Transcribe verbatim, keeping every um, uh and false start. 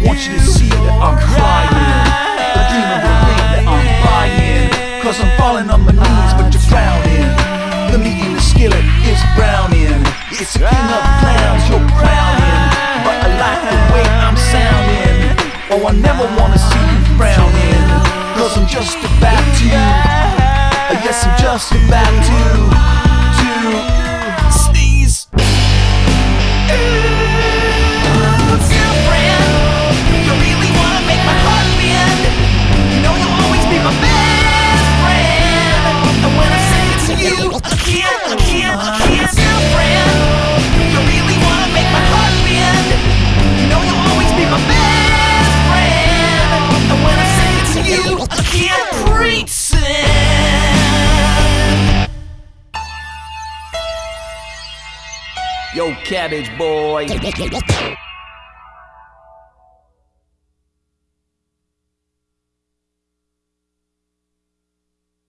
Want you to see that I'm crying. I dream of the thing that I'm buying. Cause I'm falling on my knees but you're drowning. The meat in the skillet is browning. It's the king of clowns you're crowning. But I like the way I'm sounding. Oh, I never wanna see you frowning. Cause I'm just about to uh, yes, I'm just about to To sneeze. Yo, Cabbage Boy.